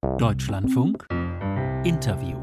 Deutschlandfunk Interview.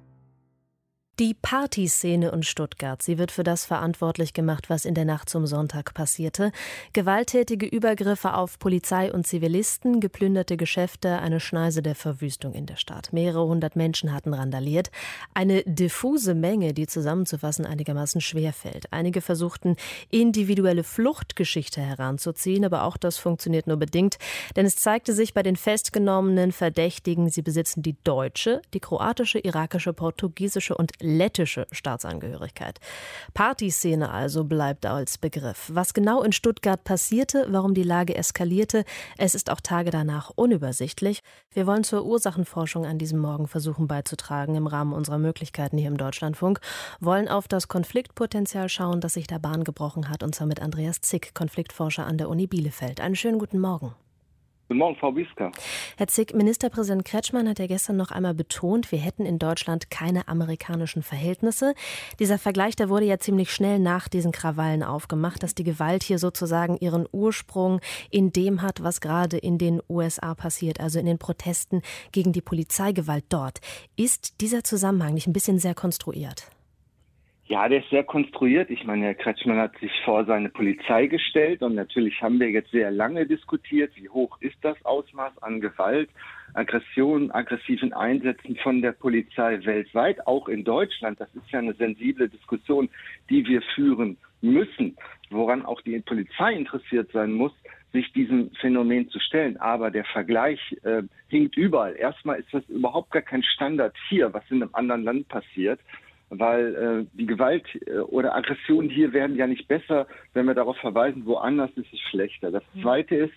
Die Partyszene in Stuttgart, sie wird für das verantwortlich gemacht, was in der Nacht zum Sonntag passierte. Gewalttätige Übergriffe auf Polizei und Zivilisten, geplünderte Geschäfte, eine Schneise der Verwüstung in der Stadt. Mehrere hundert Menschen hatten randaliert. Eine diffuse Menge, die zusammenzufassen einigermaßen schwer fällt. Einige versuchten, individuelle Fluchtgeschichte heranzuziehen, aber auch das funktioniert nur bedingt. Denn es zeigte sich bei den festgenommenen Verdächtigen, sie besitzen die deutsche, die kroatische, irakische, portugiesische und lettische Staatsangehörigkeit. Partyszene also bleibt als Begriff. Was genau in Stuttgart passierte, warum die Lage eskalierte, es ist auch Tage danach unübersichtlich. Wir wollen zur Ursachenforschung an diesem Morgen versuchen beizutragen im Rahmen unserer Möglichkeiten hier im Deutschlandfunk, wollen auf das Konfliktpotenzial schauen, das sich da Bahn gebrochen hat, und zwar mit Andreas Zick, Konfliktforscher an der Uni Bielefeld. Einen schönen guten Morgen. Guten Morgen, Frau Bieska. Herr Zick, Ministerpräsident Kretschmann hat ja gestern noch einmal betont, wir hätten in Deutschland keine amerikanischen Verhältnisse. Dieser Vergleich, der wurde ja ziemlich schnell nach diesen Krawallen aufgemacht, dass die Gewalt hier sozusagen ihren Ursprung in dem hat, was gerade in den USA passiert, also in den Protesten gegen die Polizeigewalt dort. Ist dieser Zusammenhang nicht ein bisschen sehr konstruiert? Ja, der ist sehr konstruiert. Ich meine, Herr Kretschmann hat sich vor seine Polizei gestellt und natürlich haben wir jetzt sehr lange diskutiert, wie hoch ist das Ausmaß an Gewalt, Aggression, aggressiven Einsätzen von der Polizei weltweit, auch in Deutschland. Das ist ja eine sensible Diskussion, die wir führen müssen, woran auch die Polizei interessiert sein muss, sich diesem Phänomen zu stellen. Aber der Vergleich hinkt überall. Erstmal ist das überhaupt gar kein Standard hier, was in einem anderen Land passiert. Weil die Gewalt oder Aggressionen hier werden ja nicht besser, wenn wir darauf verweisen, woanders ist es schlechter. Das Zweite ist,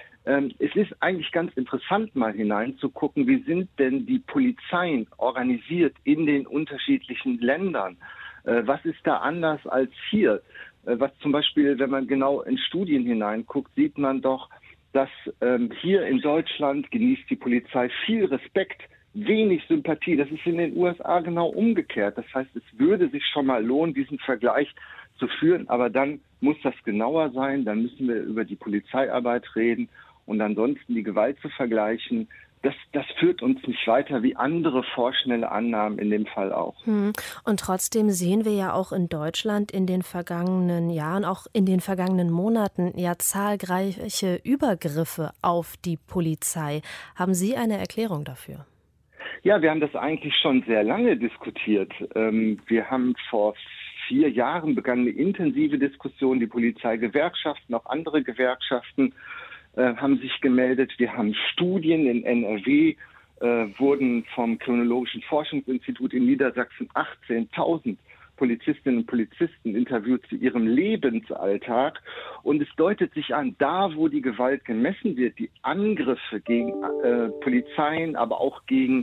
es ist eigentlich ganz interessant, mal hineinzugucken, wie sind denn die Polizeien organisiert in den unterschiedlichen Ländern? Was ist da anders als hier? Was zum Beispiel, wenn man genau in Studien hineinguckt, sieht man doch, dass hier in Deutschland genießt die Polizei viel Respekt, wenig Sympathie. Das ist in den USA genau umgekehrt. Das heißt, es würde sich schon mal lohnen, diesen Vergleich zu führen, aber dann muss das genauer sein, dann müssen wir über die Polizeiarbeit reden und ansonsten die Gewalt zu vergleichen, das führt uns nicht weiter wie andere vorschnelle Annahmen in dem Fall auch. Und trotzdem sehen wir ja auch in Deutschland in den vergangenen Jahren, auch in den vergangenen Monaten, ja zahlreiche Übergriffe auf die Polizei. Haben Sie eine Erklärung dafür? Ja, wir haben das eigentlich schon sehr lange diskutiert. Wir haben vor 4 Jahren begann eine intensive Diskussion. Die Polizeigewerkschaften, auch andere Gewerkschaften haben sich gemeldet. Wir haben Studien in NRW, wurden vom Kriminologischen Forschungsinstitut in Niedersachsen 18.000 Polizistinnen und Polizisten interviewt zu ihrem Lebensalltag. Und es deutet sich an, da wo die Gewalt gemessen wird, die Angriffe gegen Polizeien, aber auch gegen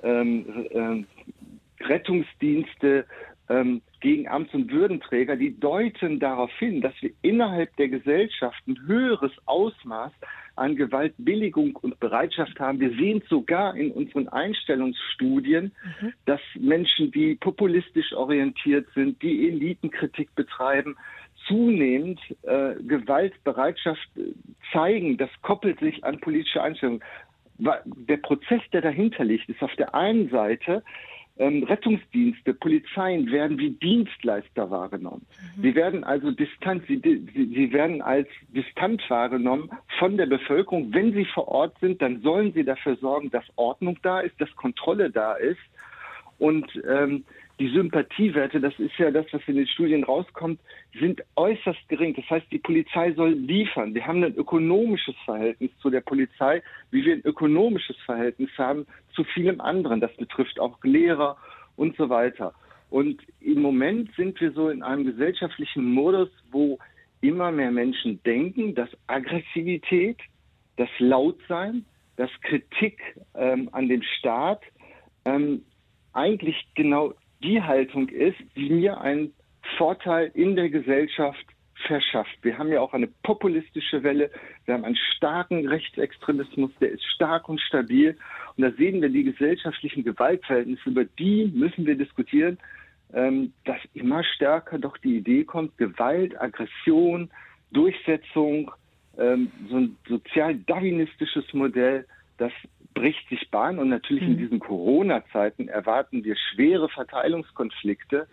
Rettungsdienste, gegen Amts- und Würdenträger, die deuten darauf hin, dass wir innerhalb der Gesellschaft ein höheres Ausmaß an Gewaltbilligung und Bereitschaft haben. Wir sehen sogar in unseren Einstellungsstudien, dass Menschen, die populistisch orientiert sind, die Elitenkritik betreiben, zunehmend Gewaltbereitschaft zeigen. Das koppelt sich an politische Einstellungen. Der Prozess, der dahinter liegt, ist auf der einen Seite, Rettungsdienste, Polizeien werden wie Dienstleister wahrgenommen. Sie werden also sie werden als distant wahrgenommen von der Bevölkerung. Wenn sie vor Ort sind, dann sollen sie dafür sorgen, dass Ordnung da ist, dass Kontrolle da ist. Und die Sympathiewerte, das ist ja das, was in den Studien rauskommt, sind äußerst gering. Das heißt, die Polizei soll liefern. Wir haben ein ökonomisches Verhältnis zu der Polizei, wie wir ein ökonomisches Verhältnis haben zu vielem anderen. Das betrifft auch Lehrer und so weiter. Und im Moment sind wir so in einem gesellschaftlichen Modus, wo immer mehr Menschen denken, dass Aggressivität, das Lautsein, das Kritik an dem Staat eigentlich genau die Haltung ist, die mir einen Vorteil in der Gesellschaft verschafft. Wir haben ja auch eine populistische Welle, wir haben einen starken Rechtsextremismus, der ist stark und stabil. Und da sehen wir die gesellschaftlichen Gewaltverhältnisse, über die müssen wir diskutieren, dass immer stärker doch die Idee kommt, Gewalt, Aggression, Durchsetzung, so ein sozial-darwinistisches Modell, das bricht sich Bahn und natürlich in diesen Corona-Zeiten erwarten wir schwere Verteilungskonflikte.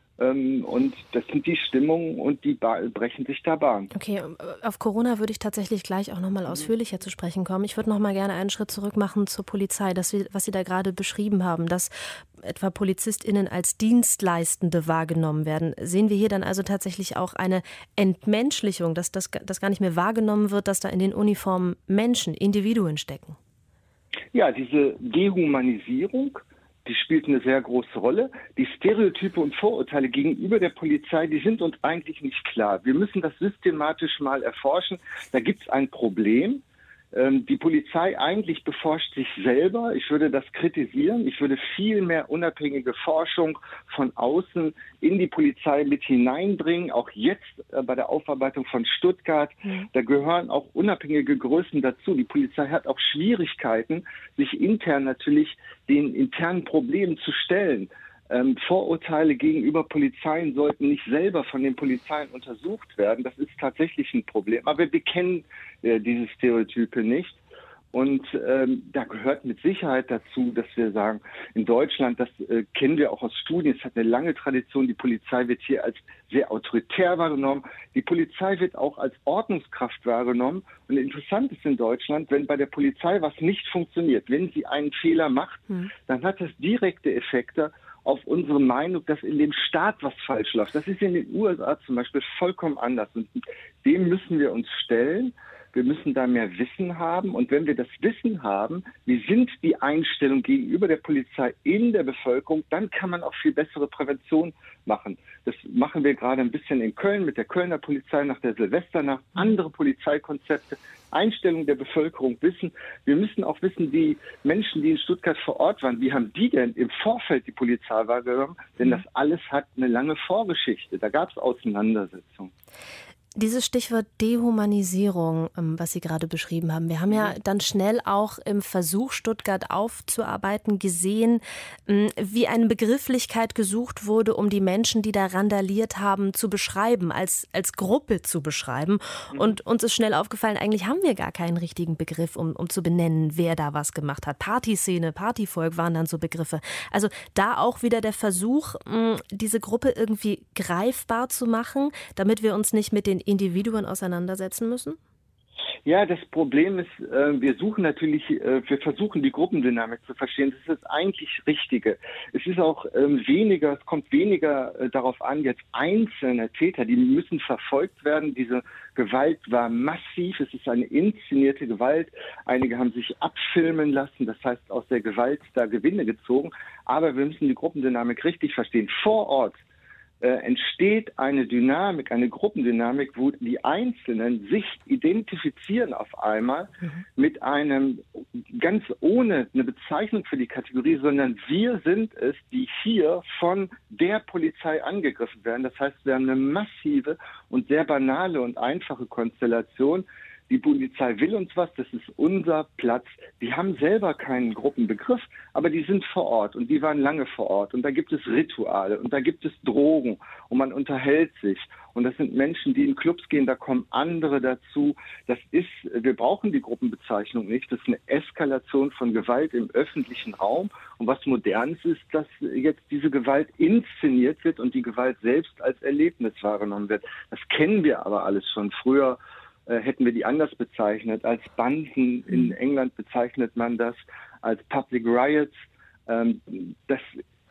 Und das sind die Stimmungen und die brechen sich da Bahn. Okay, auf Corona würde ich tatsächlich gleich auch nochmal ausführlicher zu sprechen kommen. Ich würde nochmal gerne einen Schritt zurück machen zur Polizei, was Sie da gerade beschrieben haben, dass etwa PolizistInnen als Dienstleistende wahrgenommen werden. Sehen wir hier dann also tatsächlich auch eine Entmenschlichung, dass das gar nicht mehr wahrgenommen wird, dass da in den Uniformen Menschen, Individuen stecken? Ja, diese Dehumanisierung, die spielt eine sehr große Rolle. Die Stereotype und Vorurteile gegenüber der Polizei, die sind uns eigentlich nicht klar. Wir müssen das systematisch mal erforschen. Da gibt es ein Problem. Die Polizei eigentlich beforscht sich selber. Ich würde das kritisieren. Ich würde viel mehr unabhängige Forschung von außen in die Polizei mit hineinbringen. Auch jetzt bei der Aufarbeitung von Stuttgart. Da gehören auch unabhängige Größen dazu. Die Polizei hat auch Schwierigkeiten, sich intern natürlich den internen Problemen zu stellen. Vorurteile gegenüber Polizeien sollten nicht selber von den Polizeien untersucht werden. Das ist tatsächlich ein Problem. Aber wir kennen diese Stereotype nicht. Und da gehört mit Sicherheit dazu, dass wir sagen, in Deutschland, das kennen wir auch aus Studien, es hat eine lange Tradition, die Polizei wird hier als sehr autoritär wahrgenommen. Die Polizei wird auch als Ordnungskraft wahrgenommen. Und interessant ist in Deutschland, wenn bei der Polizei was nicht funktioniert, wenn sie einen Fehler macht, dann hat das direkte Effekte auf unsere Meinung, dass in dem Staat was falsch läuft. Das ist in den USA zum Beispiel vollkommen anders. Und dem müssen wir uns stellen. Wir müssen da mehr Wissen haben. Und wenn wir das Wissen haben, wie sind die Einstellungen gegenüber der Polizei in der Bevölkerung, dann kann man auch viel bessere Prävention machen. Das machen wir gerade ein bisschen in Köln mit der Kölner Polizei nach der Silvesternacht. Andere Polizeikonzepte, Einstellung der Bevölkerung wissen. Wir müssen auch wissen, die Menschen, die in Stuttgart vor Ort waren, wie haben die denn im Vorfeld die Polizei wahrgenommen? Denn das alles hat eine lange Vorgeschichte. Da gab es Auseinandersetzungen. Dieses Stichwort Dehumanisierung, was Sie gerade beschrieben haben, wir haben ja dann schnell auch im Versuch, Stuttgart aufzuarbeiten, gesehen, wie eine Begrifflichkeit gesucht wurde, um die Menschen, die da randaliert haben, zu beschreiben, als Gruppe zu beschreiben. Und uns ist schnell aufgefallen, eigentlich haben wir gar keinen richtigen Begriff, um zu benennen, wer da was gemacht hat. Partyszene, Partyvolk waren dann so Begriffe. Also da auch wieder der Versuch, diese Gruppe irgendwie greifbar zu machen, damit wir uns nicht mit den Individuen auseinandersetzen müssen? Ja, das Problem ist, wir versuchen die Gruppendynamik zu verstehen. Das ist das eigentlich Richtige. Es ist auch es kommt weniger darauf an, jetzt einzelne Täter, die müssen verfolgt werden. Diese Gewalt war massiv. Es ist eine inszenierte Gewalt. Einige haben sich abfilmen lassen, das heißt aus der Gewalt da Gewinne gezogen. Aber wir müssen die Gruppendynamik richtig verstehen. Vor Ort entsteht eine Dynamik, eine Gruppendynamik, wo die Einzelnen sich identifizieren auf einmal mit einem, ganz ohne eine Bezeichnung für die Kategorie, sondern wir sind es, die hier von der Polizei angegriffen werden. Das heißt, wir haben eine massive und sehr banale und einfache Konstellation. Die Polizei will uns was, das ist unser Platz. Die haben selber keinen Gruppenbegriff, aber die sind vor Ort und die waren lange vor Ort. Und da gibt es Rituale und da gibt es Drogen und man unterhält sich. Und das sind Menschen, die in Clubs gehen, da kommen andere dazu. Wir brauchen die Gruppenbezeichnung nicht. Das ist eine Eskalation von Gewalt im öffentlichen Raum. Und was Modernes ist, dass jetzt diese Gewalt inszeniert wird und die Gewalt selbst als Erlebnis wahrgenommen wird. Das kennen wir aber alles schon. Früher hätten wir die anders bezeichnet. Als Banden in England bezeichnet man das als Public Riots. Das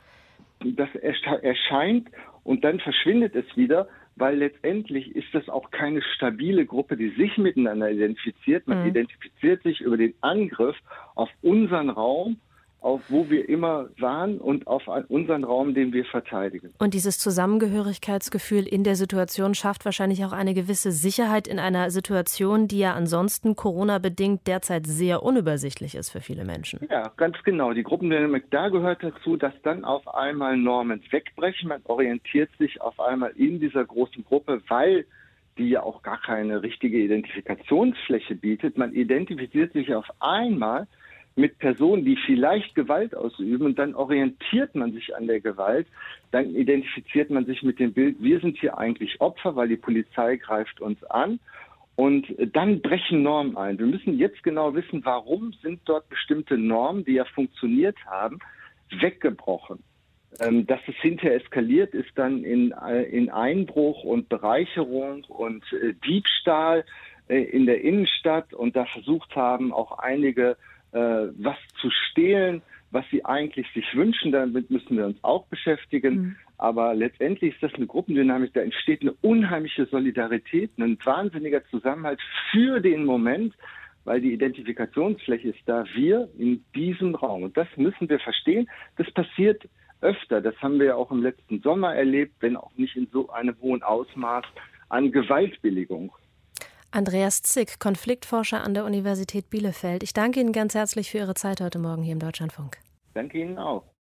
erscheint und dann verschwindet es wieder, weil letztendlich ist das auch keine stabile Gruppe, die sich miteinander identifiziert. Man identifiziert sich über den Angriff auf unseren Raum, auf wo wir immer waren und auf unseren Raum, den wir verteidigen. Und dieses Zusammengehörigkeitsgefühl in der Situation schafft wahrscheinlich auch eine gewisse Sicherheit in einer Situation, die ja ansonsten Corona-bedingt derzeit sehr unübersichtlich ist für viele Menschen. Ja, ganz genau. Die Gruppendynamik, da gehört dazu, dass dann auf einmal Normen wegbrechen. Man orientiert sich auf einmal in dieser großen Gruppe, weil die ja auch gar keine richtige Identifikationsfläche bietet. Man identifiziert sich auf einmal mit Personen, die vielleicht Gewalt ausüben, und dann orientiert man sich an der Gewalt, dann identifiziert man sich mit dem Bild, wir sind hier eigentlich Opfer, weil die Polizei greift uns an, Und dann brechen Normen ein. Wir müssen jetzt genau wissen, warum sind dort bestimmte Normen, die ja funktioniert haben, weggebrochen. Dass es hinterher eskaliert ist dann in Einbruch und Bereicherung und Diebstahl in der Innenstadt und da versucht haben, auch einige was zu stehlen, was sie eigentlich sich wünschen. Damit müssen wir uns auch beschäftigen. Mhm. Aber letztendlich ist das eine Gruppendynamik, da entsteht eine unheimliche Solidarität, ein wahnsinniger Zusammenhalt für den Moment, weil die Identifikationsfläche ist da, wir in diesem Raum. Und das müssen wir verstehen. Das passiert öfter. Das haben wir ja auch im letzten Sommer erlebt, wenn auch nicht in so einem hohen Ausmaß an Gewaltbilligung. Andreas Zick, Konfliktforscher an der Universität Bielefeld. Ich danke Ihnen ganz herzlich für Ihre Zeit heute Morgen hier im Deutschlandfunk. Danke Ihnen auch.